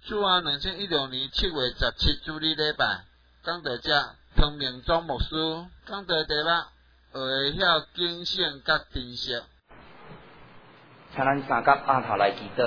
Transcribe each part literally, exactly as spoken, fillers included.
主安二千一六年七月十七主日礼拜，讲到这汤明庄牧师讲到题目会晓警醒甲珍惜。 请咱三角压头来祈祷。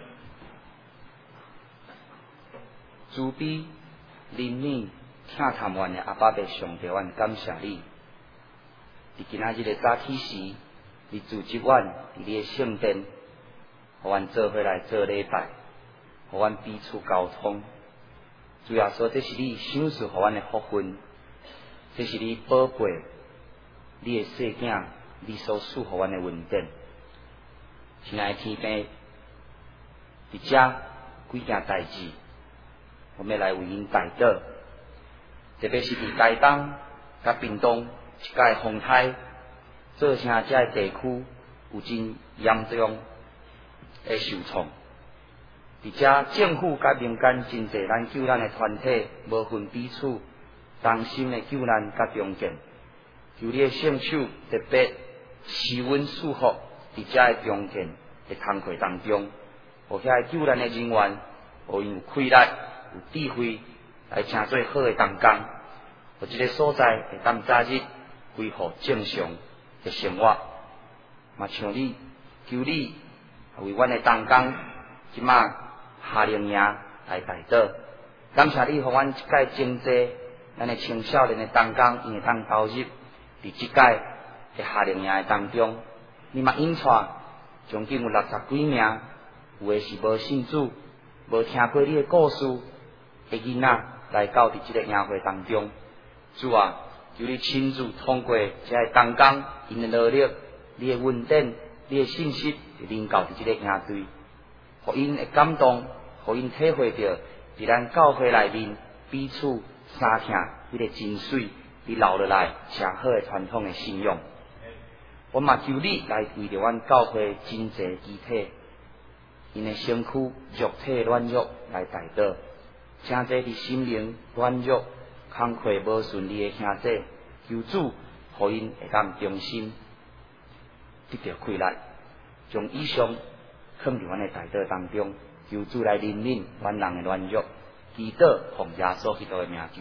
慈悲、怜悯、疼探阮的阿爸爸上帝，阮感谢你。伫今仔日的早起时，你组织阮伫你的圣殿，互阮做伙来做礼拜，互阮彼此交通。主要说，这是你赏赐互阮的福分，这是你宝贝、你的细囝，你所赐互阮的恩典。亲爱的天父，伫遮几件代志，我们来为因代祷，特别是伫台东、甲屏东一届风台，造成这个地区有真严重的受创。伫遮政府甲民间真侪咱救咱的团体，无分彼此，同心的救咱甲中建，求你的圣手特别施温赐福伫遮的中建的工课当中，互遐救咱的人员，互因有气力、有智慧来请做好的工工，互这个所在会当早日恢复正常的生活。嘛像你，求你为阮的工工即马夏令营来代祷，感谢你，互阮即届经济，咱的青少年的工工，因会当投入伫即届的夏令营的当中。你嘛引出将近有六十几名，有的是无信主、无听过你的故事的囡仔来到伫即个营会当中。主啊，求你亲自通过这个工工，因的努力、你的恩典、你的信息，会领到伫即个营队，互因会感动，互因体会到伫咱教会内面彼此相听迄个真水，你留落来诚好的传统的信仰。我嘛求你来为着阮教会真济肢体，因的身躯肉体软弱来代祷，请这伫心灵软弱、工课无顺利的兄弟，求主互因会当忠心，得到气力，将以上放伫阮的代祷当中，求主来怜悯阮人的软弱，祈祷奉耶稣基督的名求。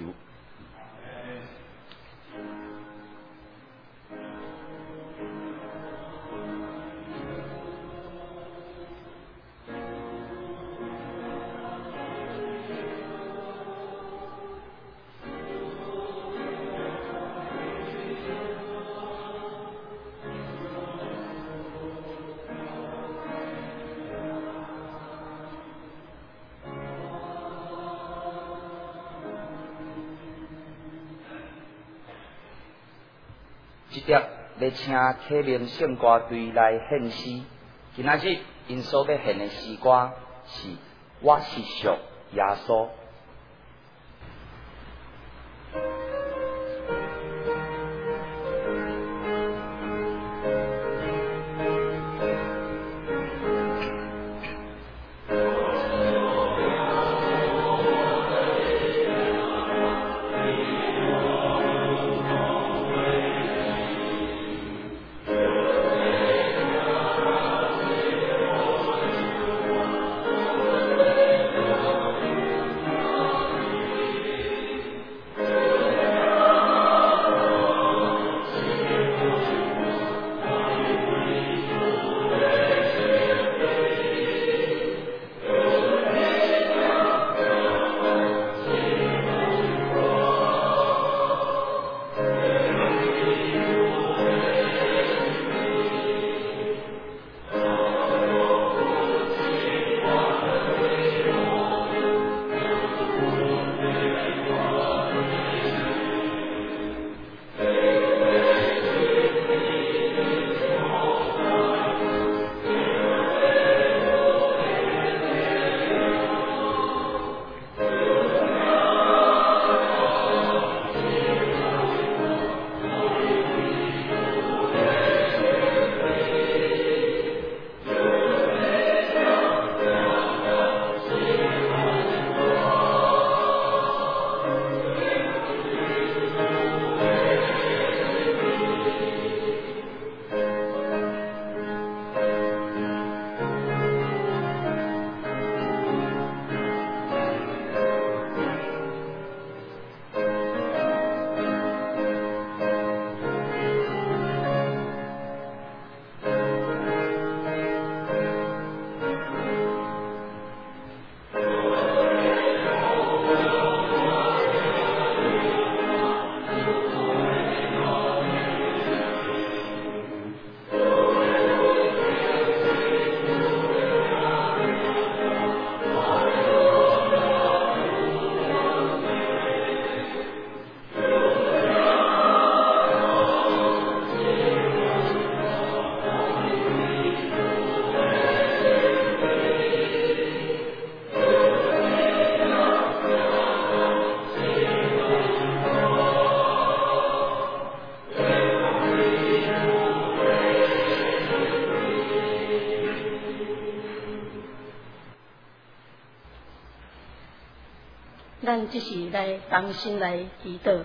即碟要请启明圣歌队来献诗，今仔日因所要献的诗歌是《我是属耶稣》。 咱只是来同心来祈祷。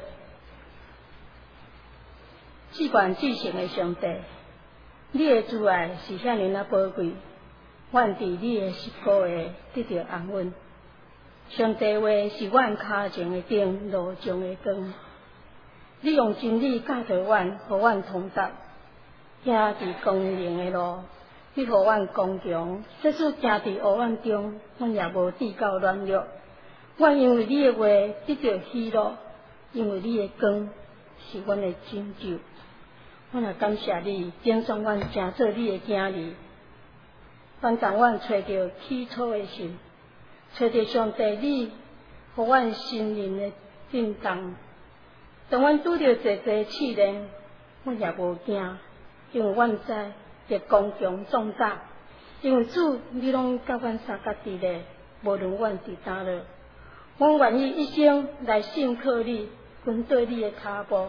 至关至圣的上帝，你的慈爱是遐尼啊宝贵，阮伫你的十个月得到安稳。上帝话是阮脚前的灯，路上的光。你用真理教导阮，互阮通达，行伫光明的路。你互阮刚强，即使行伫黑暗中，阮也无跌到软弱。阮因为你的话得到喜乐，因为你的光是阮的拯救。阮也感谢你，拣选阮成做你的囝儿。愿当阮找到起初的心，找到上帝你，互阮心灵的震动。当阮拄着侪侪试炼，阮也无惊，因为阮知得刚强壮大。因为主，你拢甲阮相甲伫咧，无论阮伫倒落，阮愿意一生来信靠你，跟对你的脚步，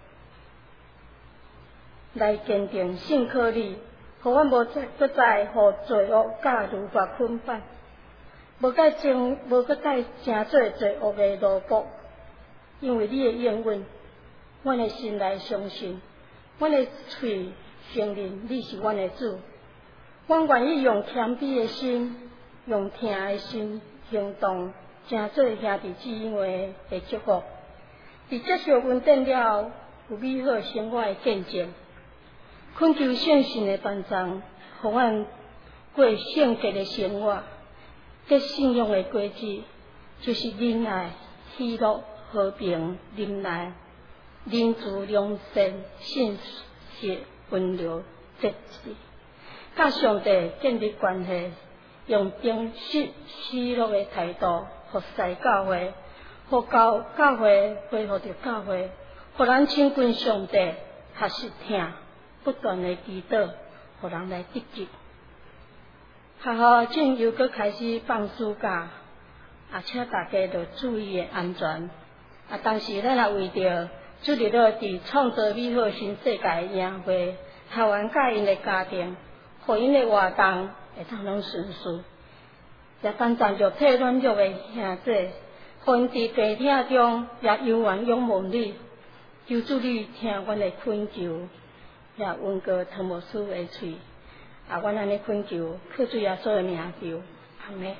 来坚定信靠你，互阮无再搁再互罪恶甲律法捆绑，无再争，无搁再成做罪恶的奴仆。因为你的应允，阮的心来相信，阮的喙承认你是阮的主。阮愿意用谦卑的心，用听的心行动，成做兄弟姊妹的祝福。伫接受恩典了后，有美好生活的见证。恳求圣神的帮助，互阮过圣洁的生活，过信仰的果子，就是仁爱、喜乐、和平、忍耐、仁慈、良善、信实、温柔、节制，甲上帝建立关系，用忠实、喜乐的态度服侍教会，互教教会恢复着教会，互咱亲近上帝，学习听。不断的祈祷，互人来得救。学校正又搁开始放暑假，也请大家着注意的安全。啊，当时咱也为着注入了伫创造美好新世界的营会，台湾甲因的家庭，互因的活动会当拢顺遂。也感赞着体软弱的兄弟，互因伫地铁中也永远仰望你，求主你听阮的恳求。也温过汤姆斯的喙，啊，阮安尼恳求，靠主耶稣的名求，阿门。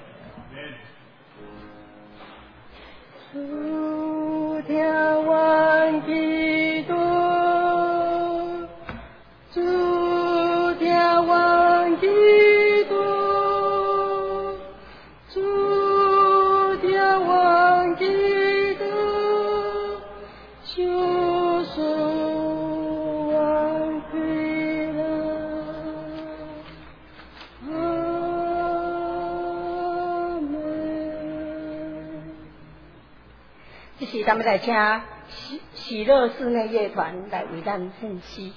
主听阮祈祷，主听阮祈祷，主听阮祈祷，求主。是咱们来请喜喜乐室内乐团来为咱献诗。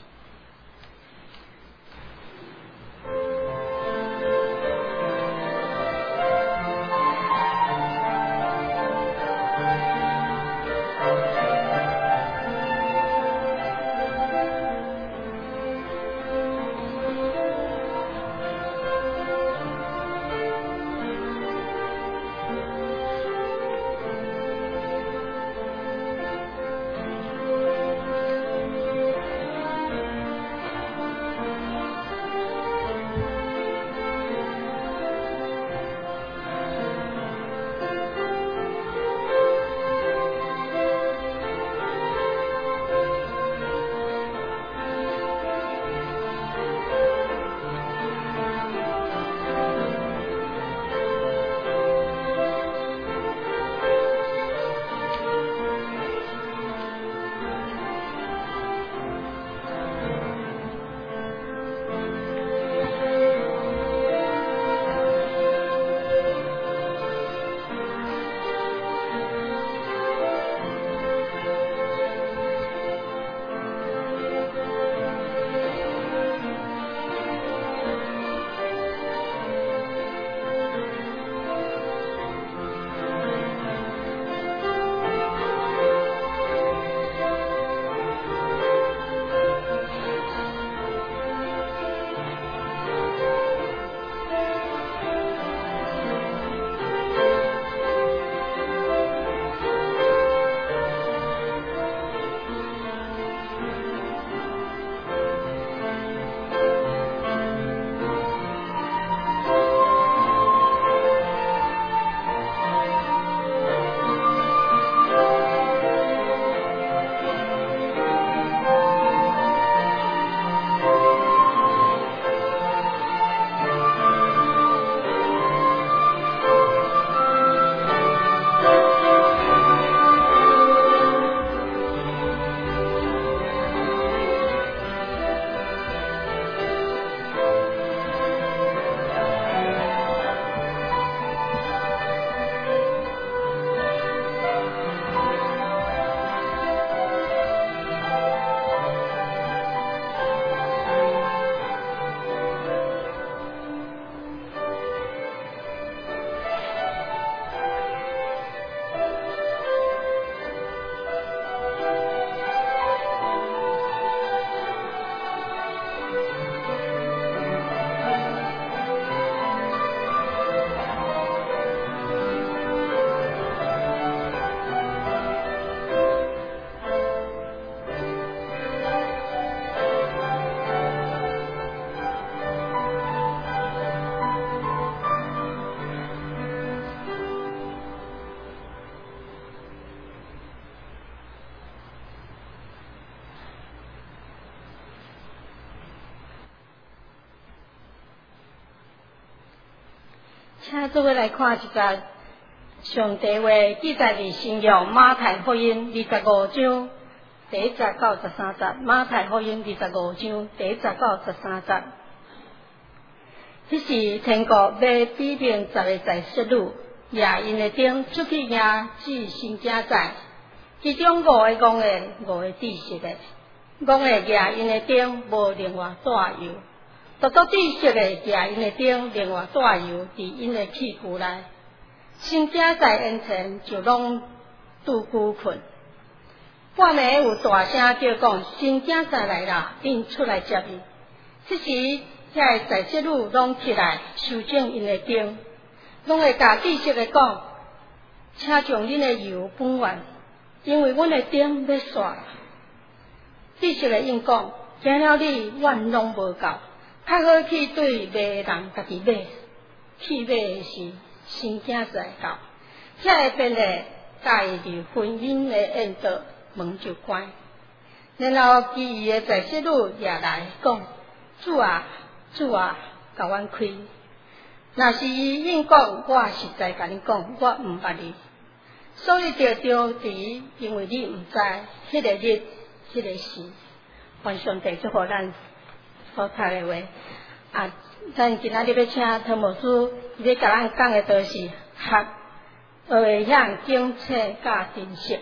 请做伙来看一个上帝话记载伫新约马太福音二十五章第一节到十三节。马太福音二十五章第一节到十三节。迄时天国要比明十个在色女，夜因的灯出去迎至新家在，其中五个讲的，五个知识的，讲的夜因的灯无另外带油，独独知识的夜因的灯另外带油伫因的器具内。新家在因前就拢拄久困，半暝有大声叫讲：新家在来啦，因出来接伊。这时遐个在色女拢起来修正因的灯，拢会甲知识的讲：请将恁的油分完，因为阮的灯要煞啦。知识的应讲：惊了你，阮拢无够，较好去对卖人家己买，去买的是新囝仔到，遐个便咧介入婚姻的宴道，门就关。然后其余的在色女也来讲：主啊，主啊，甲阮开。若是伊应讲，我实在甲你讲，我毋捌你。所以着着伫，因为你毋知迄个日、迄个时。愿上帝祝福咱所读的话。啊，咱今仔日要请汤牧师，要甲咱讲的就是学学向警察甲珍惜。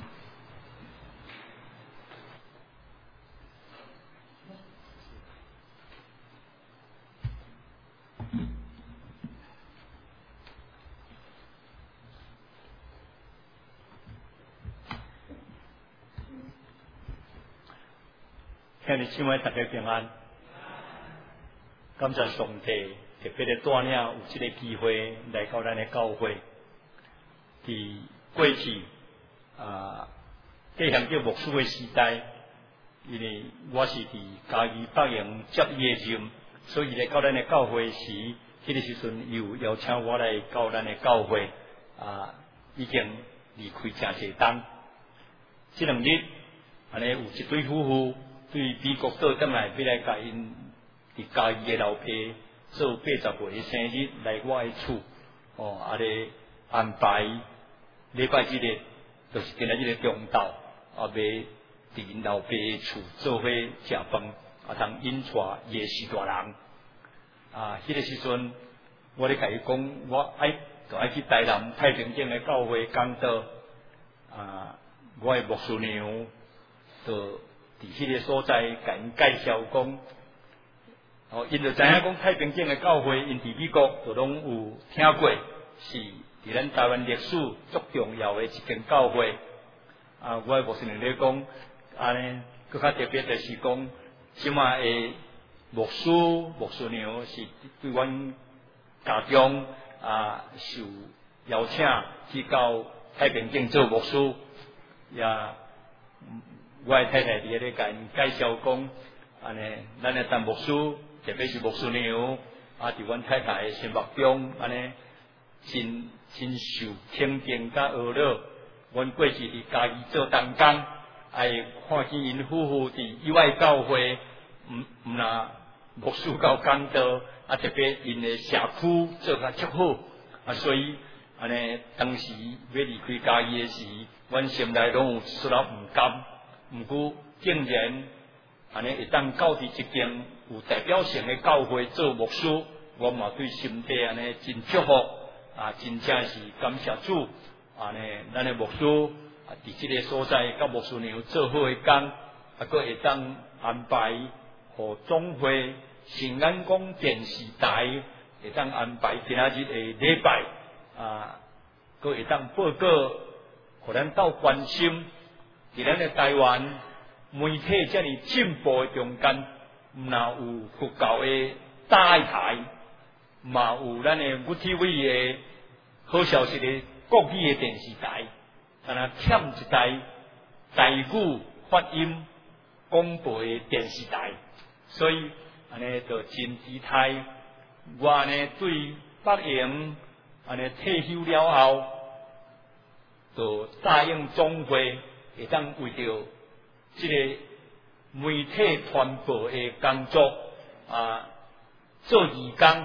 向你请问大家平安，感谢上帝特别的带领，有这个机会来到咱的教会。伫过去啊，地向叫牧师的时代，因为我是伫嘉义北营接伊的任，所以来到咱的教会时，迄个时阵又邀请我来到咱的教会啊，已经离开真侪冬。这两日安尼有一对夫妇。对美国倒转来，要来甲因伫家己的老爸做八十岁的生日来我的厝，哦，啊咧安排礼拜日的，就是今仔日的中昼，啊要伫因老爸的厝做伙食饭，啊通引带伊的四大人。啊，迄、那个时阵，我咧甲伊讲，我爱就爱去台南太平间的教会讲道，啊，我的牧师娘就。伫迄个所在，甲因介绍讲，哦，因就知影讲太平间的教会，因伫美国就拢有听过，是伫咱台湾历史足重要的一间教会。啊，我牧师娘咧讲，安尼更较特别就是讲，即卖的牧师牧师娘是对阮家中啊受邀请去到太平间做牧师，也。我的太太伫咧甲因介绍讲，安尼咱的陈牧师，特别是牧师娘，啊，伫阮太太的心目中，安尼真真受肯定甲学乐。阮过去伫家己做同工，爱看见因夫妇伫意外教会，毋毋若牧师教讲道，啊，特别因的社区做甲足好，啊，所以安尼当时要离开家己的时，阮心内拢有一丝仔毋甘。毋过，竟然安尼会当到伫一间有代表性的教会做牧师，我嘛对心底安尼真祝福啊！真正是感谢主安尼，咱的牧师啊，伫即个所在甲牧师娘做好的工，啊，佫会当安排互总会新安宫电视台会当安排今仔日的礼拜啊，佫会当报告，互咱斗关心。伫咱的台湾媒体遮尔进步的中间，毋若有佛教的大台，嘛有咱的U T V的好消息的国语的电视台，但若欠一台台语发音广播的电视台，所以安尼就真期待。我安尼对北营安尼退休了后，就答应总会。会当为着这个媒体传播的工作啊，做义工，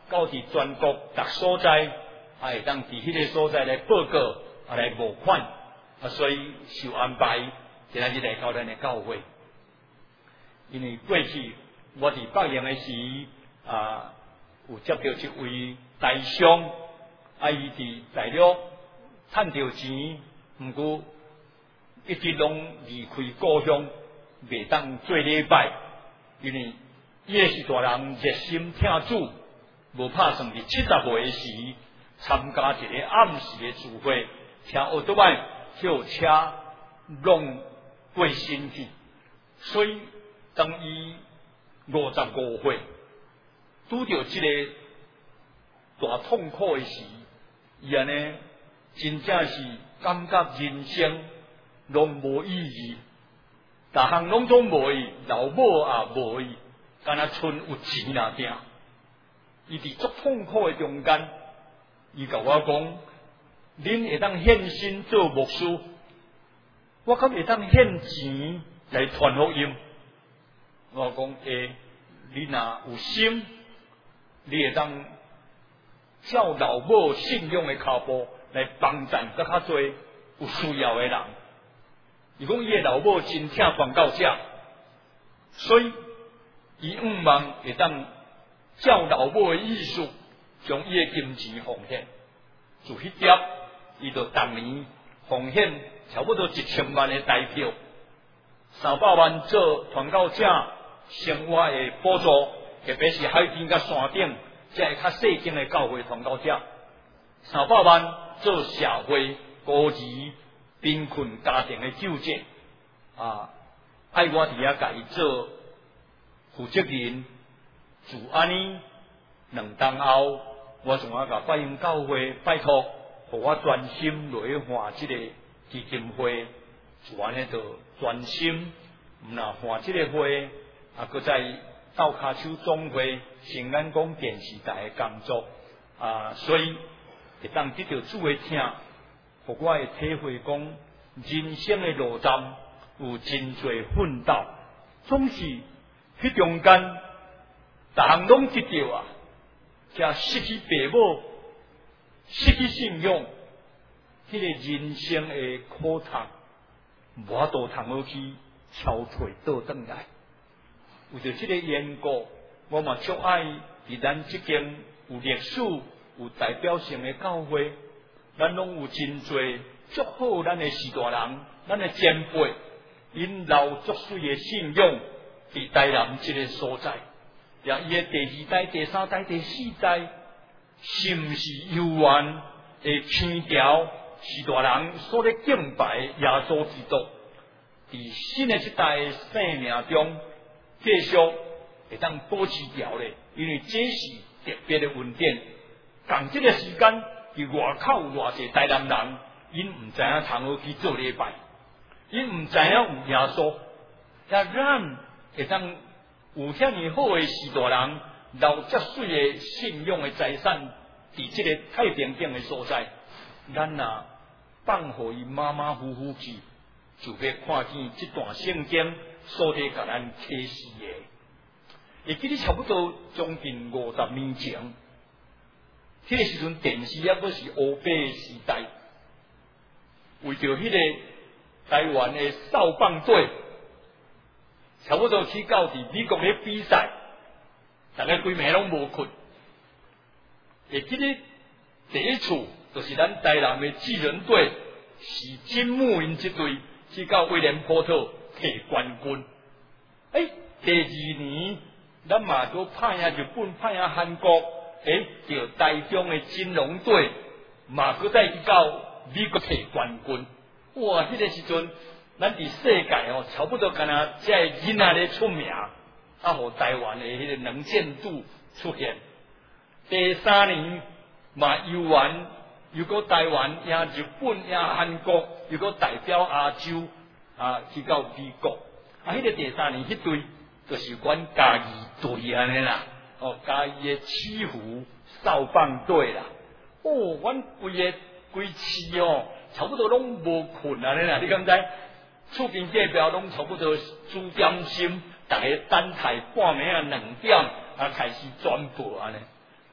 到伫全国各所在，也会当伫迄个所在来报告，啊来募款，啊所以受安排，今仔日来到咱的教会。因为过去我伫北营的时，啊有接到一位大商，啊伊伫大陆趁到钱，毋过一直拢离开故乡，袂当做礼拜，因为伊也是大人热心听主，无拍算伫七十岁时参加一个暗时的聚会，听奥多麦叫车弄过身去，所以当伊五十五岁拄到这个大痛苦的时，伊安尼真正是感觉人生拢无意义，逐项拢总无意义，老母也无意义，敢若剩有钱若定。伊伫足痛苦的中间，伊甲我讲：恁会当献身做牧师，我敢会当献钱来传福音。我讲：诶、欸，你若有心，你会当照老母信仰的脚步来帮助更较多有需要的人。伊讲伊的老母真听传教者，所以伊毋望会当照老母的意思，将伊的金钱奉献。就迄点，伊就逐年奉献差不多一千万的台票，三百万做传教者生活的补助，特别是海边甲山顶，即个较细间的教会传教者，三百万做社会孤儿贫困家庭的救济，啊，爱我伫遐甲伊做负责人，就安尼两当后，我仲要甲拜因教会拜托，互我专心落去换即个基金会，就安尼就专心，毋若换即个会，啊，搁在斗骹手总会、新安宫电视台的工作，啊，所以会当得到主的听。互我会体会讲，人生的路站有真侪奋斗，总是迄中间，逐项拢得到啊，才失去父母，失去信仰，迄、那个人生的苦痛，无法度通好去消退倒转来。为着这个缘故，我嘛足爱伫咱即间有历史、有代表性的教会。咱拢有真侪足好咱的士大人，咱的前辈，因老足水的信仰，伫台南这个所在，也伊的第二代、第三代、第四代，是毋是悠远的天条士大人所咧敬拜耶稣基督，伫新的一代的生命中，继续会当保持条咧，因为这是特别的恩典。共这个时间。伫外口有偌济台南人，因毋知影通好去做礼拜，因毋知影有耶稣，也咱会当有遐尼好诶士大人，留遮水诶信仰诶财产，伫即个太平境诶所在，咱若放互伊马马虎虎去，就要看见即段圣经所伫甲咱启示诶。会记得差不多将近五十年前。迄个时阵电视还阁是乌白时代，为着迄个台湾的扫棒队，差不多去到伫美国咧比赛，大家规暝拢无困。会记得第一次就是咱台南的智人队，是金木因这队去到威廉波特摕冠军。诶、欸，第二年咱嘛都拍赢日本，拍赢韩国。诶，叫台中的金龙队，嘛搁再去到美国摕冠军。哇！迄、那个时阵，咱伫世界哦，差不多干那即个囡仔咧出名，啊，互台湾的迄个能见度出现。第三年嘛，游完又搁台湾赢日本、赢韩国，又搁代表亚洲啊去到美国。啊，迄、那个第三年迄队就是阮嘉义队安尼啦。哦，嘉义的七湖扫棒队啦，哦，阮规个规市哦，差不多拢无困啊，你啦，你敢知？厝边隔壁拢差不多煮点心，逐个等待半暝啊两点啊开始转播安尼。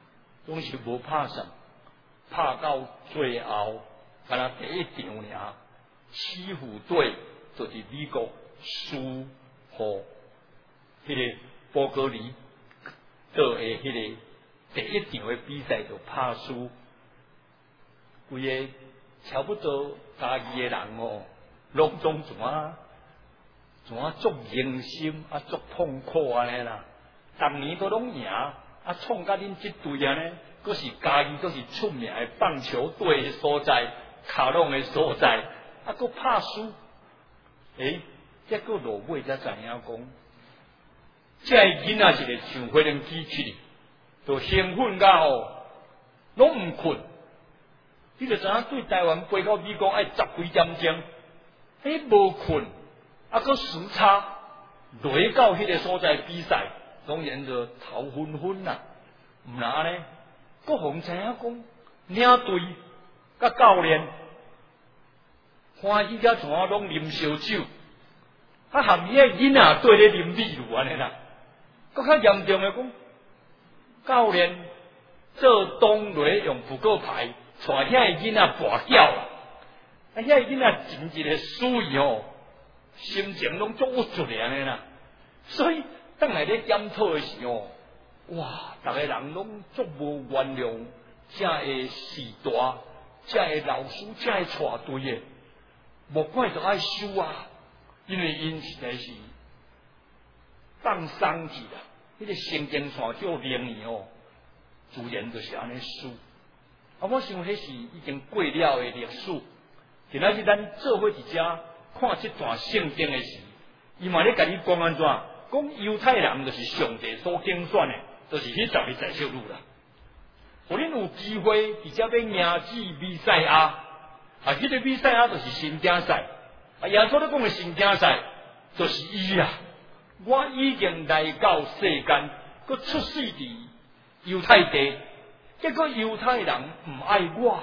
总是无拍上，拍到最后，敢若第一场尔，欺负队就是美国输互迄个波哥尼，做诶迄个第一场诶比赛就拍输，规个差不多家己诶人哦，拢总怎啊怎啊足用心啊足痛苦安尼啦，逐年都拢赢。啊，创甲恁即队啊呢，佫是家己佫是出名诶棒球队诶所在，卡拢诶所在，啊，佫拍输，诶，结果落尾才知影讲，这囡仔是个上火能机器，就兴奋甲吼，拢毋困，你就知影对台湾飞到美国爱十几点钟，诶，无困，啊，佫时差，落到迄个所在比赛。当然就头昏昏啦，毋然安尼，各方知影讲，领队甲教练欢喜甲怎啊拢啉烧酒，啊含伊个囡仔对咧啉米露安尼啦，搁较严重诶讲，教练做东雷用扑克牌，带遐个囡仔跋筊啦，啊遐个囡仔真一个输伊吼，心情拢足郁卒安尼啦，所以。当来咧检讨诶时候，哇！逐个人拢足无原谅，这个时代，这个老师，这个带队诶，无怪就爱输啊！因为因实在是放松去啦，迄、那个神经线少灵去哦，自然就是安尼输。啊，我想迄是已经过了诶历史。今仔日咱做伙一遮看这段圣经诶时，伊嘛咧甲你讲安怎？讲犹太人就是上帝所拣选的，就是迄十个在小路啦。互恁有机会，而且要赢至比赛亚，啊，迄、那个比赛亚就是神竞赛。啊，耶稣咧讲的神竞赛，就是伊啦。我已经来到世间，佮出世伫犹太地，结果犹太人唔爱我，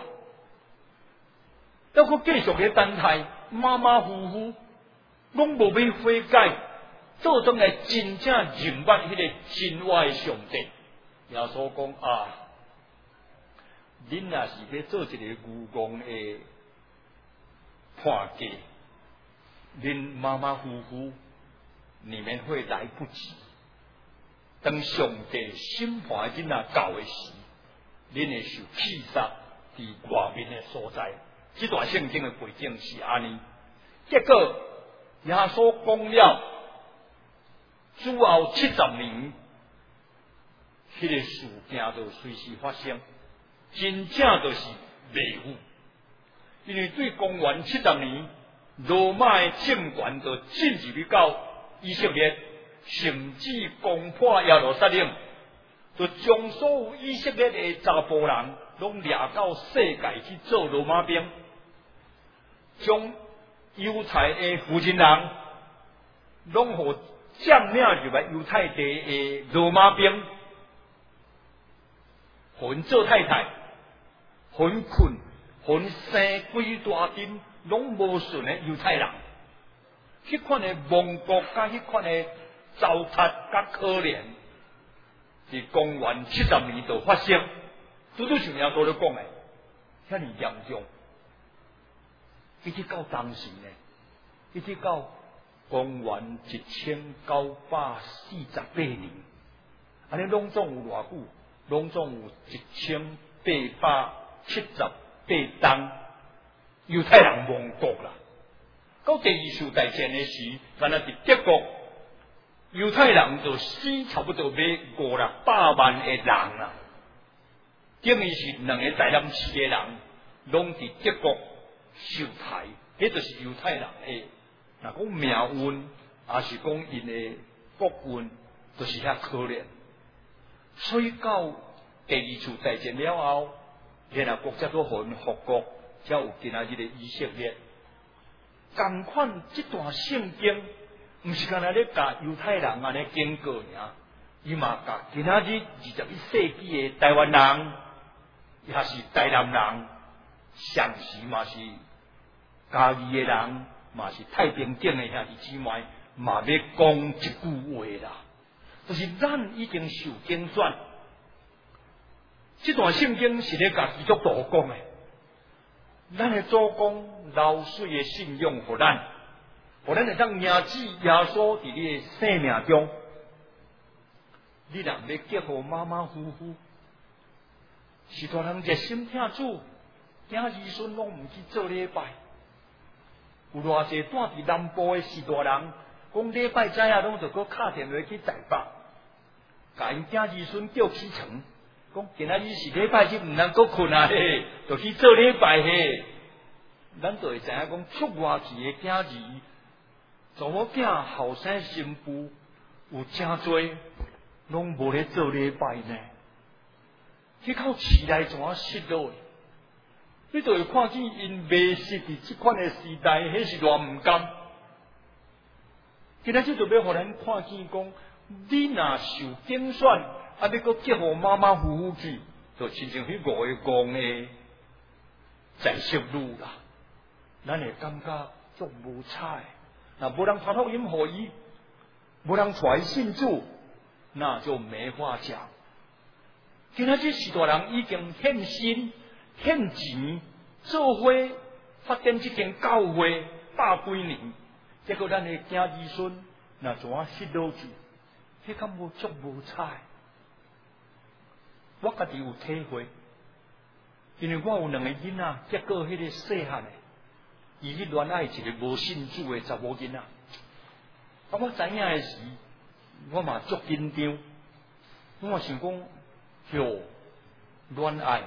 还佮继续咧等待，马马虎虎，拢无要悔改。做阵来真正认捌迄个真活的上帝，耶稣讲啊，恁若是要做一个愚公的判价，恁马马虎虎，你们会来不及。当上帝审判囡仔到的时，恁会受气杀伫外面的所在。这段圣经的背景是安尼，结果耶稣讲了。主后七十年，迄、那个事件就随时发生，真正就是袂有。因为对公元七十年，罗马的政权就进入去到以色列，甚至攻破耶路撒冷，就将所有以色列的查甫人拢掠到世界去做罗马兵，将犹太的负责人拢互占领入来犹太地的罗马兵，混做太太，混困，混生几大阵，拢无顺的犹太人，迄款的亡国甲迄款的糟蹋甲可怜，伫公元七十年就发生，拄拄像耶稣咧讲的，遐尼严重，一直到当时呢，一直到。公元一千九百四十八年，安尼拢总有偌久？拢总有一千八百七十八冬，犹太人亡国啦。到第二次大战的时，敢若伫德国，犹太人就死差不多要五六百万的人啦。等于是两个台南市的人，拢伫德国受害，迄就是犹太人的。若讲命运，也是讲因的国运，就是遐可怜。所以到第二次大战了后，联合国才都分复国，才有今仔日的以色列。同款这段圣经，毋是干那咧教犹太人安尼警告尔，伊嘛教今仔日二十一世纪的台湾人，也是台南人，上时嘛是嘉义的人。嘛是太平顶的兄弟姊妹，嘛要讲一句话啦，就是咱已经受拣选， 这段圣经是咧甲基督徒讲的，咱的祖公流水的信用，互咱，互咱会当认指耶稣伫你的生命中。你若要结合马马虎虎，是大人热心听主，囝儿孙拢毋去做礼拜。有偌济住伫南部的士大人，讲礼拜早啊，拢就搁敲电话去台北，甲因囝儿孙叫起床，讲今仔日是礼拜日，毋通搁困啊嘿，就去做礼拜嘿。咱就会知影讲，出外去的囝儿，查某囝、后生新妇，有真多拢无咧做礼拜呢。去靠市内怎啊失落？你就会看见因迷失伫即款的时代，迄是偌毋甘。今仔日就要互咱看见讲，你若受竞选，啊，要搁结合马马虎虎去，就亲像迄五个讲的在色路啦，咱会感觉足无彩。若无人传福音互伊，无人带伊信主，那就没话讲。今仔日许大人已经献心、献钱，做伙发展这间教会百几年，结果咱的囝儿孙那怎啊失落去？迄敢无足无彩？我家己有体会，因为我有两个囡仔，结果迄个细汉的，伊去恋爱一个无信主的查某囡仔。啊，我知影的时，我嘛足紧张，我嘛想讲。哟，恋爱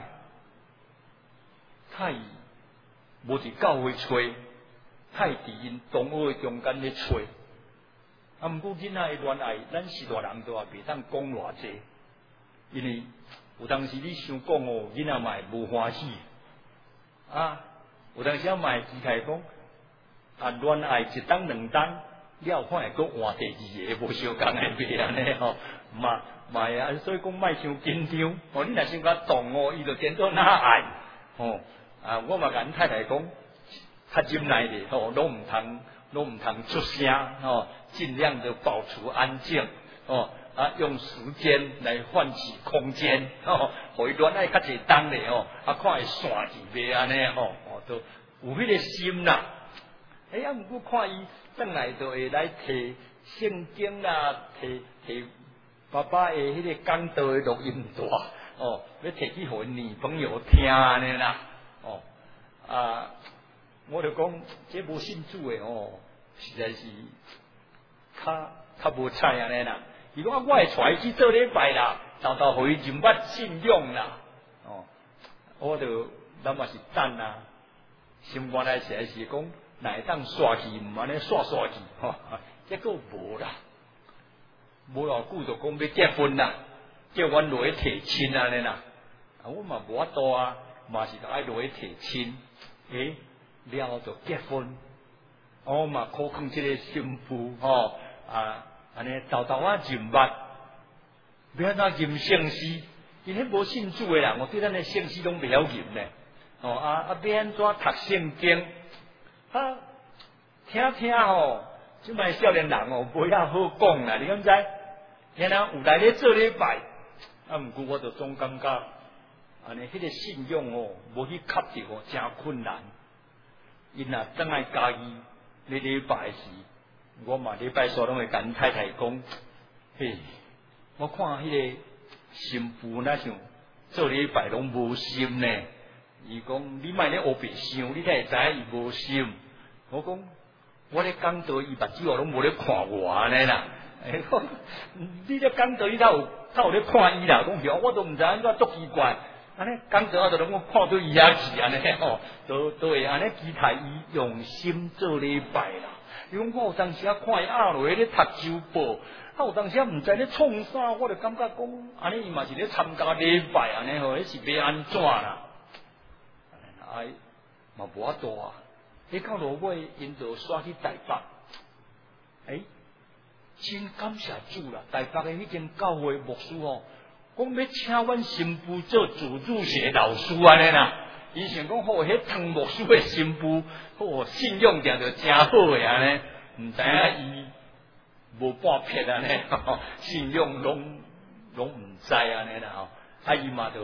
太无伫教会找，太伫因同学中间咧找。啊，毋过囡仔的恋爱，咱是大人都也袂当讲偌济，因为有当时你想讲哦，囡仔嘛会无欢喜。啊，有当时啊嘛会期待讲，啊恋爱一档两档，了看会搁换第二个，无相共的袂安尼吼，嘛。嘛啊，所以讲莫伤紧张。哦，你若想甲动哦，伊就见到哪爱。哦，啊，我嘛甲阮太太讲，较忍耐咧，吼，拢毋通，拢毋通出声，哦，尽量的保持安静，哦，啊，用时间来换取空间，哦，互伊恋爱较侪当咧，哦，啊，看会散去袂安尼，吼，哦，都有迄个心啦。哎呀，毋过看伊转来就会来摕圣经啦，摕摕。爸爸的迄个讲道的录音带，哦，要摕去互女朋友听呢啦，哦，啊，我就讲这无信主的哦，实在是较较无彩安尼啦。伊讲我会带伊去做礼拜啦，豆豆互伊认捌信仰啦，哦，我就咱嘛是等啦，心肝内实在是讲，哪会当刷去，毋安尼刷刷去，吼，结果无啦。无偌久就讲要结婚啦，叫阮落去提亲安尼啦，啊，我嘛无法度啊，嘛是爱落去提亲，诶，了后就结婚，我嘛考考这个新妇吼，啊，安尼豆豆啊认捌，要安怎认圣诗？因迄无信主的人，我对咱的圣诗拢袂晓认咧，哦啊啊，要安怎读圣经？啊，听听吼。即摆少年人哦，无遐好讲啦，你敢知？然后有来咧做礼拜，啊，毋过我就总感觉，安尼迄个信仰哦，无去吸着哦，真困难。因若等来家己咧礼拜时，我嘛礼拜所拢会甲阮太太讲，嘿，我看迄个新妇那像做礼拜拢无心呢。伊讲你莫咧黑白想，你才会知影伊无心。我讲。我咧讲道，伊目睭哦拢无咧看我安尼啦。哎，你咧讲道，伊才有才有咧看伊啦。讲我都毋知安怎足奇怪。安尼讲道啊，就拢我看到伊遐去安尼吼，都都会安尼期待伊用心做礼拜啦。伊讲我有当时啊看伊压落咧读周报，啊有当时啊毋知咧创啥，我就感觉讲安尼伊嘛是咧参加礼拜安尼吼，迄是要安怎啦？哎，嘛无法度啊。你到落尾，因就刷去台北，哎、欸，真感谢主啦！台北的迄间教会牧师哦，讲要请阮新妇做自主学老师安尼啦。伊想讲好，迄汤牧师的新妇，好信用定就真好诶安尼，毋知影伊无半撇安尼，信用拢拢毋知安尼啦吼。啊，伊嘛就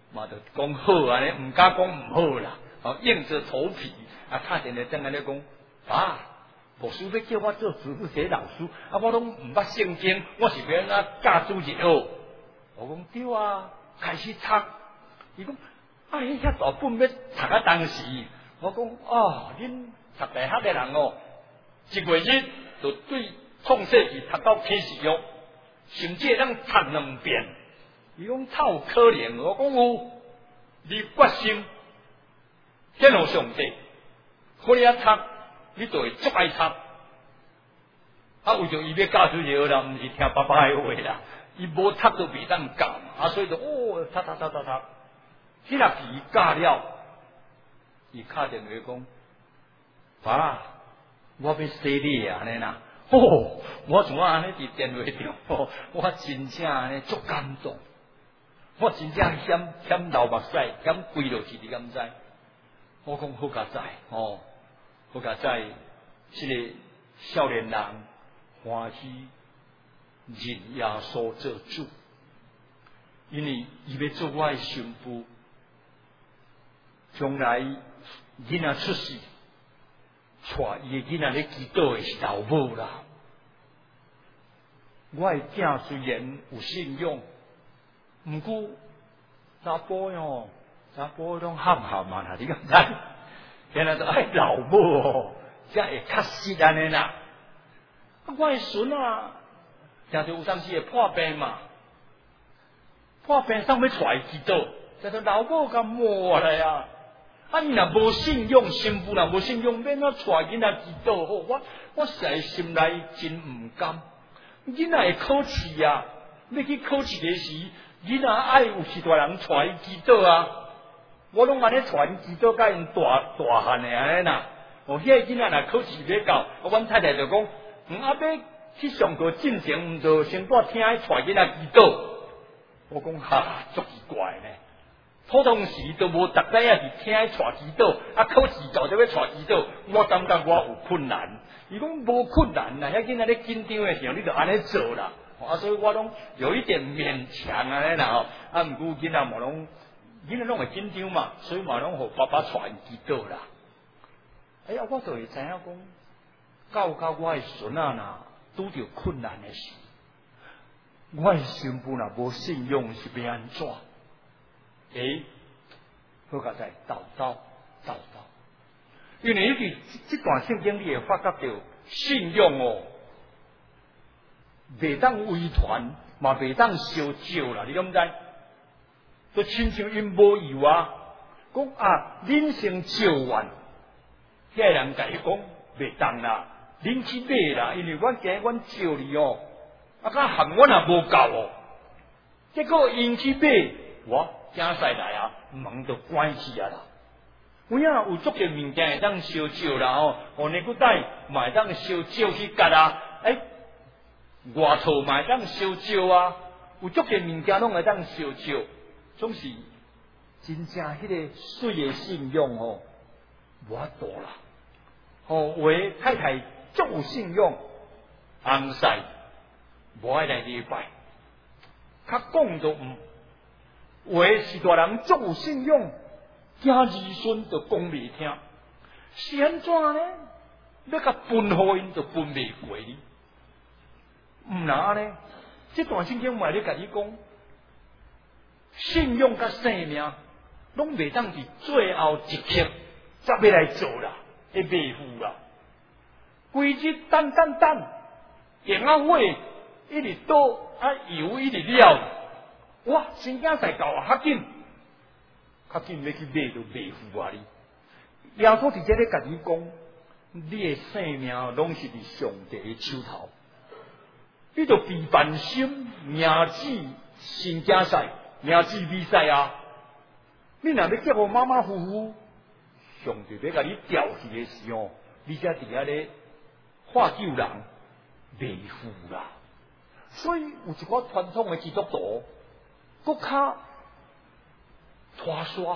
嘛就讲好安尼，唔敢讲唔好啦，哦，硬着头皮啊，打电话等安尼讲，啊，牧师要叫我做主日学老师，啊，我拢唔捌圣经，我是要安怎教主日学？我讲对啊，开始读，伊讲，啊，迄遐大本要读啊，当时，我讲，哦，恁读大学的人哦，一月日就对创世纪读到启示录，甚至咱读两遍。伊讲透可能，我讲有，你决心献互上帝，好你啊读，你就会足爱读。啊，为着伊要教主日啦，毋是听爸爸的话啦，伊无读都袂当教嘛，啊，所以就哦，读读读读读，迄若是伊教了，伊敲电话讲，爸，我要洗你啊，安尼啦，哦，我怎啊安尼伫电话中，哦，我真正安尼足感动。我真正嫌嫌流目屎，嫌跪落去，你敢知？我讲好佳哉哦，好佳哉，这个少年人欢喜认耶稣做主，因为伊要做我的新妇，将来囡仔出世，带伊的囡仔咧祈祷的是老母啦。我的囝虽然有信仰。毋过查甫哟，查甫拢喊喊嘛啦，你敢知？原来都爱老母哦，才会较实安尼啦。啊，我的孙啊，听着有当时会破病嘛，破病上要出来祈祷，叫做老母甲磨来啊。啊，你若无信用，新妇若无信用，免怎带囡仔祈祷？好，我我实在心内真毋甘。囡仔会考试啊，要去考试的时。囡仔爱有其他人带伊祈祷啊，我拢安尼带伊祈祷，甲因大大汉的安尼啦。哦，迄个囡仔若考试要到，阮太太就讲，嗯，啊要去上课进前，毋就先带听伊带囡仔祈祷。我讲哈，足奇怪呢。普通时都无逐日也是听伊带祈祷，啊考试到就要带祈祷，我感觉我有困难。伊讲无困难啦，遐囡仔咧紧张的时候，你就安尼做啦。啊，所以我拢有一点勉强安尼啦吼，啊，毋过囡仔嘛拢，囡仔拢会紧张嘛，所以嘛拢互爸爸带祈祷啦。哎呀，我就会知影讲，教教我的孙仔呐，拄着困难的事，我的新妇若无信用是要安怎？诶，好佳哉，叨叨叨叨，因为你这段圣经你会发觉到信用哦。袂当违传，嘛袂当烧酒啦，你敢知？都亲像因无有啊，讲啊，恁先烧完，遐个人甲伊讲袂当啦，恁去买啦，因为阮今日阮烧你哦，啊，甲含阮也无够哦，结果因去买，我惊驶来啊，门就关起啊啦。有影有足个物件会当烧酒啦哦，哦，尼古带嘛会当烧酒去夹啊，诶、欸。外头嘛会当烧酒啊，有足个物件拢会当烧酒，总是真正迄个水的信用哦，无法度啦。哦，有的太太足有信用，红婿无爱来礼拜，较讲就唔，有的是大人足有信用，惊儿孙就讲袂听，是安怎呢？要甲分互因就分袂过哩。毋然呢？这段圣经嘛咧甲你讲，信用甲生命，拢袂当伫最后一刻才要来做啦，会袂赴啦。规日等等等，电啊火一直倒啊油一直了，哇！真正才到啊，较紧，较紧要去买就袂赴啊！你耶稣直接咧甲你讲，你的生命拢是伫上帝的手头。你就备办心，名字新加赛，名字比赛啊！你若要叫我马马虎虎，上帝要甲你调去的时候，你才伫遐咧化救人，袂赴啦。所以有一寡传统的基督徒，搁较拖刷，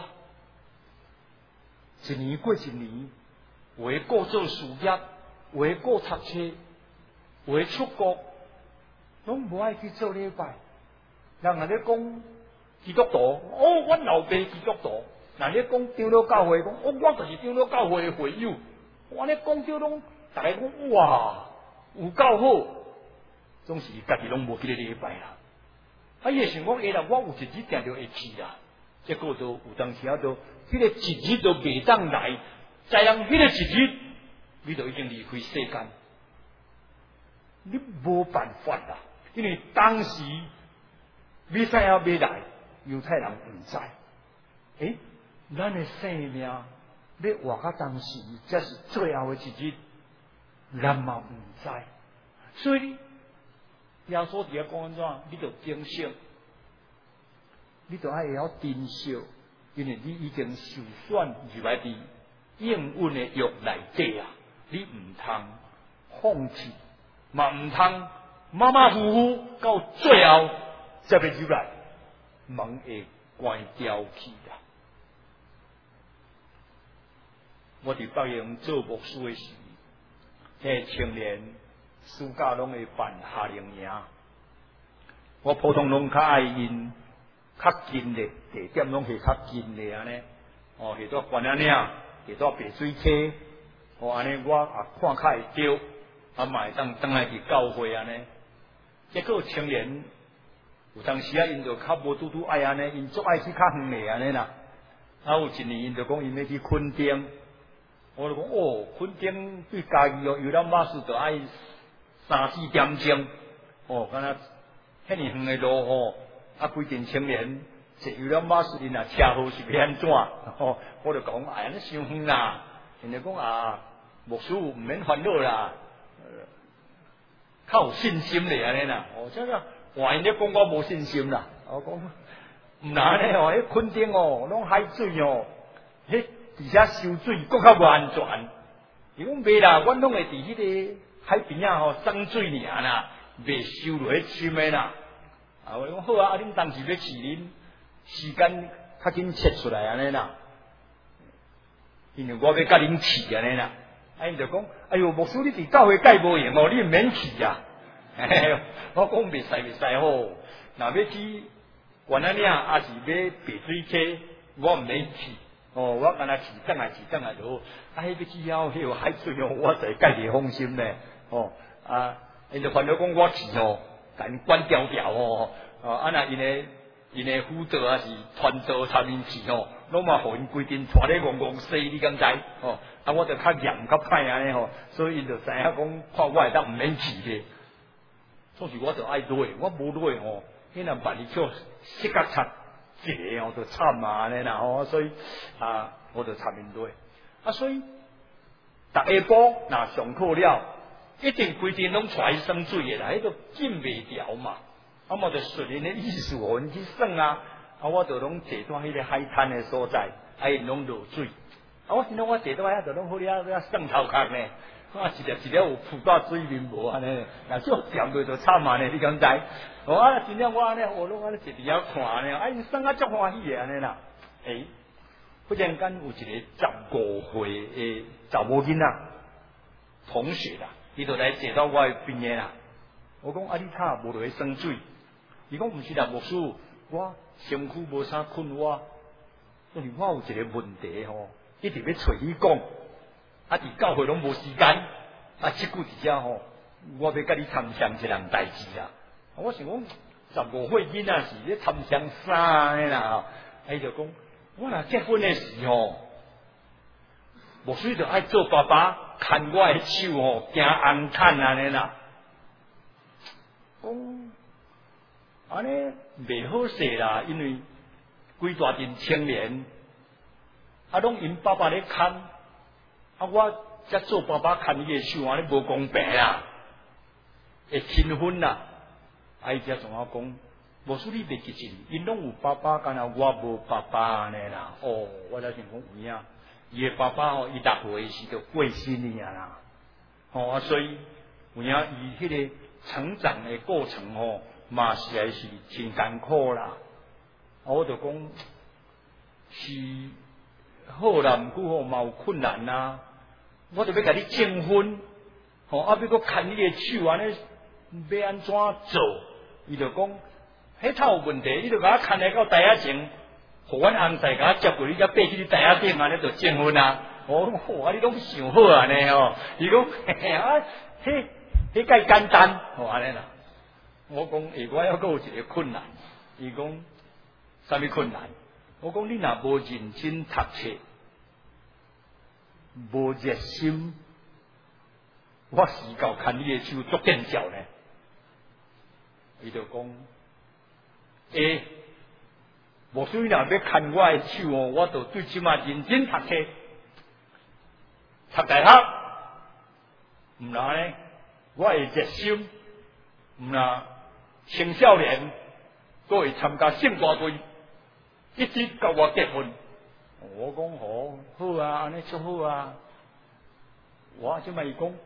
一年过一年，有的顾做事业，有的顾读册，有的出国。拢无爱去做礼拜，人人咧讲基督徒，哦，阮老爸基督徒。那你讲长老教会，讲哦，我就是长老教会的会友。我咧讲到拢，大家讲哇，有够好，总是家己拢无记得礼拜啦。啊，伊会想讲，哎啦，我有一日定着会去啦。结果就有当时啊，就迄个一日都袂当来，在人迄个一日，你就已经离开世间，你无办法啦。因为当时弥赛亚要来，犹太人唔知，诶，咱的生命要活到当时，这是最后的一日，咱嘛唔知。所以耶稣伫遐讲安怎，你就珍惜，你就爱会晓珍惜，因为你已经受选入来伫应允的约内底啊，你唔通放弃，嘛唔通马马虎虎到最后才要入来，门会关掉去啦。我伫北营做牧师的时，迄青年暑假拢会办夏令营，我普通拢较爱因较近的地点，拢是较近的安尼。哦，迄座关仔岭，迄座白水溪，哦安尼我也看较会着，啊嘛会当倒来伫教会安尼。结果青年有当时啊，因就较无拄拄爱安尼，因足爱去较远的安尼啦。啊，有一年因就讲因要去垦丁，我就讲哦，垦丁对家己哦，游览巴士就爱三四点钟，哦，敢若遐尼远的路哦，啊，规阵青年坐游览巴士，因若车祸是要安怎？哦，我就讲哎，安尼伤远啦。因就讲啊，牧师毋免烦恼啦。较有信心咧安尼啦，哦，即个话因咧讲我无信心啦，我讲毋难咧哦，迄垦丁哦，拢海水哦，迄伫遐收水搁较无安全。伊讲袂啦，阮拢会伫迄个海边啊吼装水尔啦，袂收落去深的啦。啊，我讲好啊，啊恁当时要去，恁时间较紧切出来安尼啦，因为我要甲恁去安尼啦。啊，因就讲，哎呦，牧师你伫教会介无用哦，你毋免去啊。我讲袂使袂使吼，若要去关仔岭，还是要白水溪，我毋免去。哦，我干那去转来去转来就好。啊，迄要去遐迄个海水哦，我才介袂放心咧。哦，啊，因就烦恼讲我去哦，甲因管条条哦。哦，啊那因的因的辅导还是传道参因去哦，拢嘛互因规定带咧戆戆洗，你敢知？哦。啊，我就较严较歹安尼吼，所以因就知影讲，看我会当毋免去咧。总是我就爱落，我无落吼，迄若万一叫摔甲擦一个哦，就惨啊安尼啦吼，所以啊，我就参因落。啊，所以逐下晡若上课了，一定规定拢带去耍水的啦，迄个禁袂调嘛。啊，我就顺因的意思互因去耍啊，啊，我就拢坐在迄个海滩的所在，啊，因拢落水。啊！我现在我坐到遐就拢好了，了算头壳呢。啊，一条一条有浮到水面无安尼，若少掂落就惨啊呢，你敢知？哦啊，真正我安尼，我拢安尼坐伫遐看呢，啊，因算啊足欢喜的安尼啦。诶，忽然间有一个十五岁的查某囡仔同学啦，伊就来坐到我的边个啦。我讲啊，你他无落去耍水？伊讲毋是啦，牧师，我身躯无啥困我，因为我有一个问题吼。一直要找你讲，啊！伫教会拢无时间，啊！即句伫遮吼，我要甲你参详一样代志啦。我想讲，十五岁囡仔是咧参详啥个啦？伊就讲，我若结婚的时候，无须就爱做爸爸，牵我的手吼，行红毯安尼啦。讲安尼袂好势啦，因为规大阵青年。啊，拢因爸爸咧牵，啊，我则做爸爸牵伊个手，安尼无公平啦，会亲婚啦。啊，伊则同我讲，无说你袂记劲，因拢有爸爸，干那我无爸爸安尼啦。哦，我才想讲有影，伊个爸爸哦，伊六岁时就过身尔啦。哦，啊，所以有影伊迄个成长的过程哦，嘛是还是真艰苦啦。啊，我就讲是。好啦，毋过吼嘛有困难啦，我就要甲你证婚，吼啊，要搁牵你个手安尼，要安怎做？伊就讲， 迄套有问题，你著甲我牵来到台仔前，互阮翁婿甲我接过，你才爬去你台仔顶安尼就结婚啊！我讲哇，你拢想好安尼哦。伊讲嘿嘿啊，迄迄介简单，哦安尼啦。我讲下我还佫有一个困难，伊讲啥物困难？我讲你若无认真读册，无热心，我时到牵你的手足见效呢。伊就讲，诶、欸，无所以若要牵我的手哦，我就对即马认真读册，读大学，毋然呢，我会热心，毋然青少年，都会参加性大队。一直甲我结婚，我讲好，好啊，安尼足好啊。我即摆伊讲，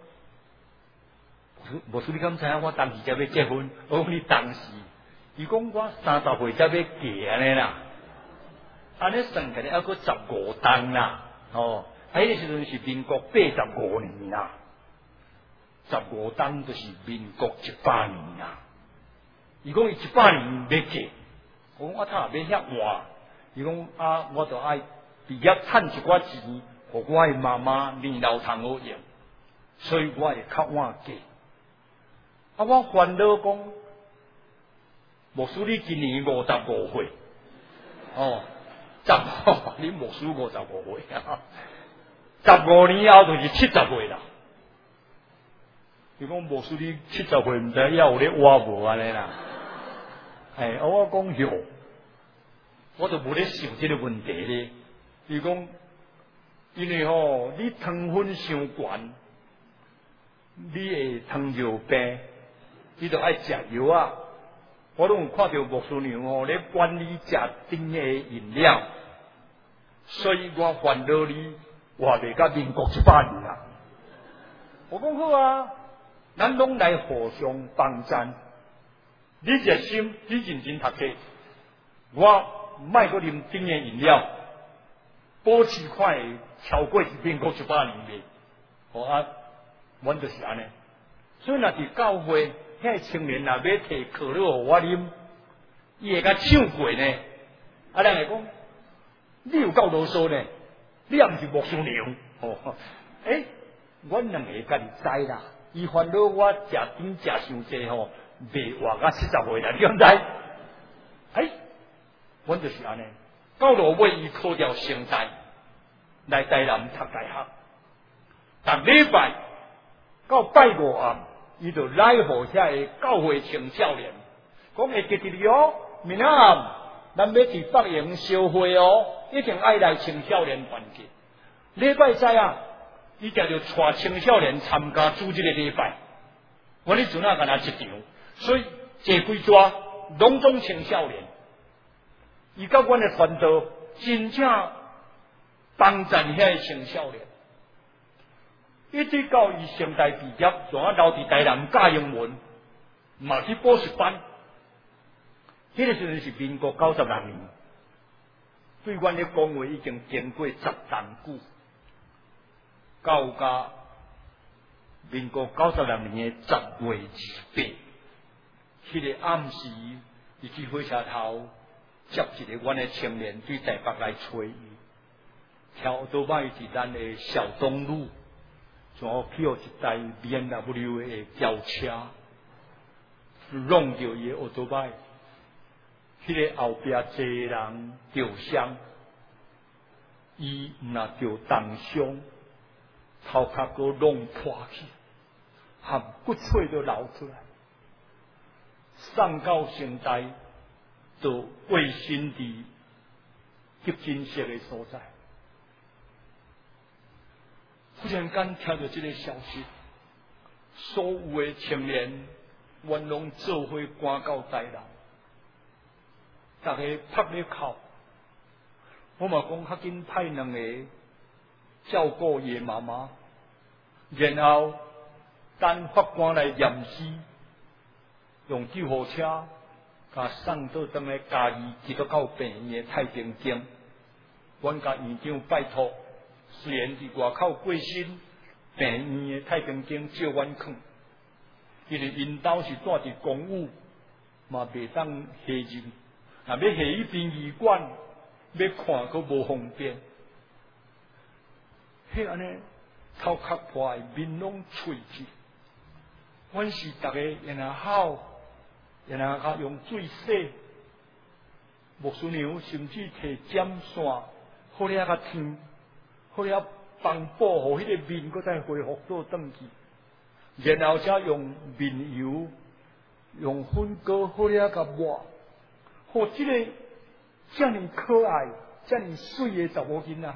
无说你敢知影我当时才要结婚？我讲你当时，伊讲我三十岁才要嫁安尼啦。安尼算起来还佫十五冬啦，哦，迄个时阵是民国八十五年啦，十五冬就是民国一百年啦。伊讲伊一百年要嫁，我讲我他也要遐换。伊讲啊，我就爱毕业趁一寡钱，互我的妈妈年老通好用，所以我会较晚嫁。啊，我烦恼讲，莫说你今年五十五岁，哦，十五，你莫说五十五岁啊，十五年后就是七十岁啦。伊讲莫说你七十岁，毋知还有咧活无安尼啦。哎，啊，我讲哟。我就无咧想这个问题咧。伊讲，因为吼，你糖分伤悬，你会糖尿病，你就爱食药啊。我拢有看到牧师娘吼咧管理食甜的饮料，所以我烦恼你活袂到民国一百年啦。我讲好啊，咱拢来互相帮衬。你热心，你认真读册，我。卖个啉甜的饮料，保持快超过是民国一百年的，好啊，阮就是安尼。所以若伫教会，遐青年若要摕可乐互我啉，伊会甲抢过呢。啊，人会讲，你有够啰嗦呢，你也毋是牧师娘。哦，诶、欸，阮两个家己知啦。伊烦恼我食甜食伤济吼，未活到七十岁啦，你敢知？诶、欸。阮就是安尼，到落尾伊考调成才，来台南读大学。逐礼拜到拜五暗，伊就来互遐个教会青少年，讲会记得你哦，明仔暗咱要伫北营烧会哦，一定爱来青少年团结。礼拜三啊，伊定就带青少年参加组织个礼拜。我哩阵啊干那一场，所以坐几抓拢总青少年。伊甲阮的传道真正帮衬遐个青少年，一直到伊成大毕业，仲啊留伫台南教英文，嘛去补习班。迄、那个时阵是民国九十六年，对阮的讲话已经经过十冬久，到甲民国九十六年的十月二十八，迄、那个暗时，伊去火车头。接一个阮的青年对台北来找伊，跳倒摆伫咱的小东路，然后去互一台 B M W 的轿车，弄着伊的奥多摆，迄个后壁坐人受伤，伊毋若着重伤，头壳都弄破去，含骨髓都流出来，送到城台。就卫生伫急诊室的所在，忽然间听到这个消息，所有的青年，阮拢做伙赶到台南，大家拍咧哭，我嘛讲较紧派两个照顾伊妈妈，然后等法官来验尸，用救护车。甲送到当个嘉义基督教病院的太平间，阮甲院长拜托，虽然伫外口过身，病院的太平间借阮囥，因为因兜是住伫公寓， 嘛袂当下入，若要下去殡仪馆，要看佫无方便。迄安尼头壳破，面拢喙去，阮是逐个然后吼，然后用水洗。牧师娘甚至摕针线，好了甲天，好了帮保护迄个面，搁再恢复倒转去，然后才用面油、用粉膏好了甲抹，互即个遮尔可爱、遮尔水的查某囡仔，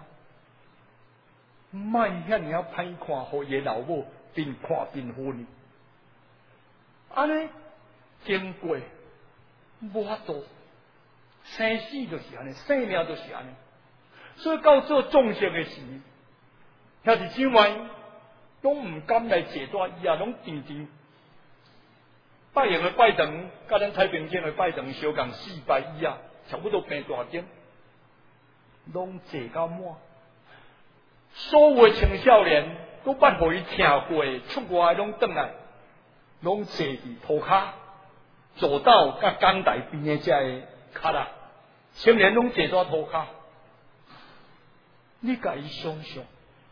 莫遐尔啊歹看，互伊的老母边看边昏。安尼经过无法度。生死就是安尼，生命就是安尼。所以到做众生的时，兄弟姊妹拢唔敢来坐大椅啊，拢定定拜羊的拜堂，甲咱太平间的拜堂相共四拜椅啊，差不多平大间，拢坐到满。所有的青少年都捌互伊听过，出外拢转来，拢坐伫涂骹，走到甲讲台边的遮个。卡啦，青年拢坐在涂骹，你甲伊想想，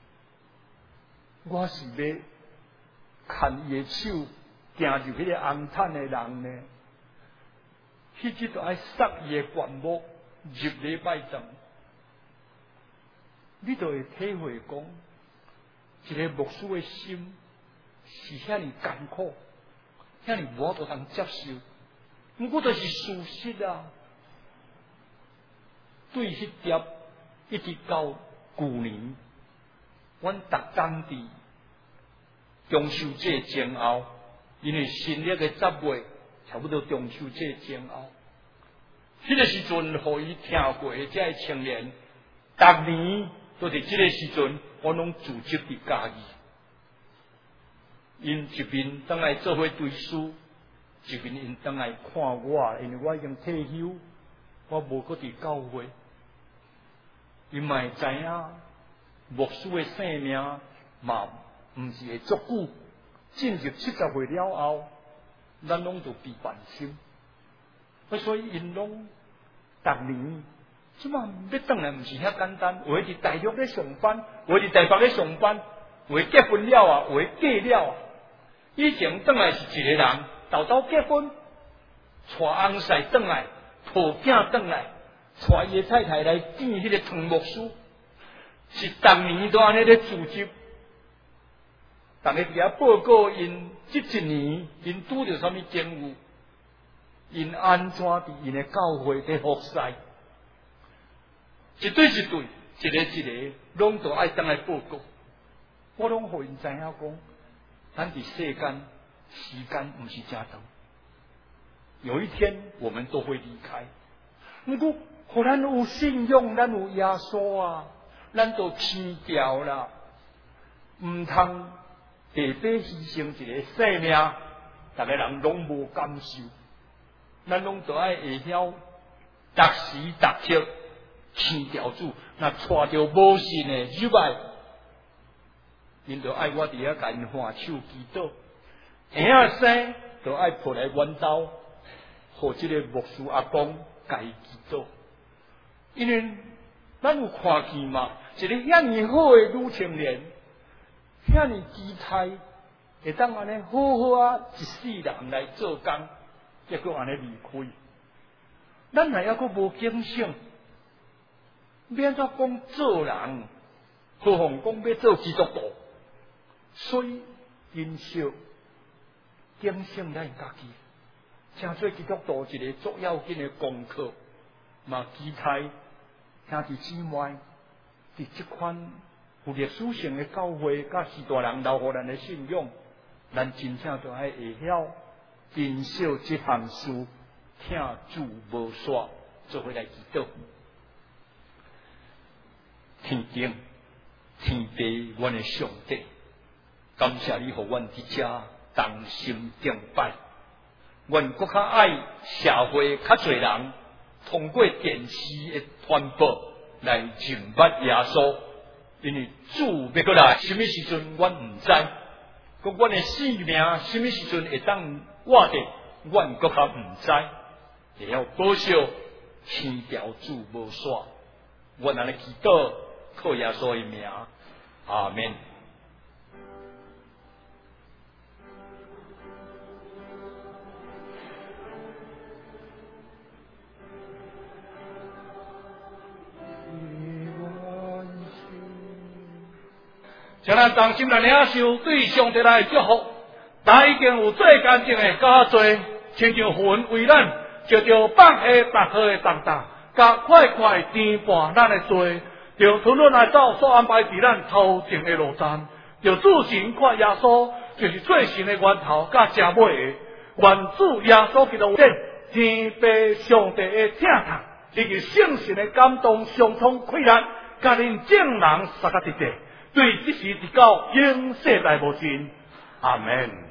我是要牵伊的手行入迄个红毯的人呢？迄只就爱塞伊的棺木入礼拜堂，你就会体会讲，一个牧师的心是遐尼艰苦，遐尼无法度通接受，毋过就是事实啊。对迄碟一直到旧年，阮逐工伫中秋节前后，因为新历的十月，差不多中秋节前后，迄、那个时阵，互伊听过的这些青年，逐年都伫即个时阵，我拢组织伫家己，因一边当来做伙读书，一边因当来看我，因为我已经退休，我无搁伫教会。因嘛会知影，牧师的生命嘛，毋是会足久。进入七十岁了后，咱拢就被半心。所以因拢逐年，即马要转来，毋是遐简单。有诶伫大陆咧上班，有诶伫台北咧上班，有诶结婚了啊，有诶嫁了啊。以前转来是一个人，豆豆结婚，带翁婿转来，抱囝转来。带伊的太太来见迄个唐牧师，是逐年都安尼咧组织，逐个伫遐报告因即一年因拄着啥物境遇，因安怎伫因的教会咧服侍，一对一对，一个一个，拢都爱当来报告。我拢互因知影讲，咱伫世间时间毋是真长，有一天我们都会离开。毋过互咱有信仰，咱有耶稣啊，咱就天条啦，毋通白白牺牲一个生命，逐个人拢无感受，咱拢就爱会晓逐时逐刻天条主，若带着无信的入来，因就爱我伫遐甲因换手祈祷，下仔生就爱抱来阮兜，互即个牧师阿公甲伊祈祷。因为咱有看见嘛，一个遐尼好的女青年，遐尼期待，会当安尼好好啊一世人来做工，结果安尼离开。咱若抑阁无警醒，要安怎讲做人？何况讲要做基督徒？所以因小警醒咱家己，正做基督徒一个足要紧的功课。嘛，期待兄弟姊妹伫即款有历史性的教会，甲许大人留互咱的信仰，咱真正就爱会晓珍惜即项事，听主无煞，做伙来祈祷。天顶天地，阮的上帝，感谢你，互阮伫遮同心敬拜。阮搁较爱社会较侪人。通过电视的传播来认捌耶稣，因为主要过来什么时阵，阮唔知。佮阮的性命什么时阵会当活着， 阮搁较毋知，会晓保守天条主无煞。阮安尼祈祷，靠耶稣的名，阿免。请咱同心来领受对上帝来祝福，咱已经有最干净的加罪，亲像魂为咱就着放下逐好的重担，甲快快填满咱的罪，就吞吞来走所安排伫咱头前的路站，就主神看耶稣就是最神的源头，甲正尾的愿主耶稣基督见天父上帝的疼痛，以及圣神的感动，相通溃烂，甲恁正人三个直直。对，即时直到永世来无尽，阿门。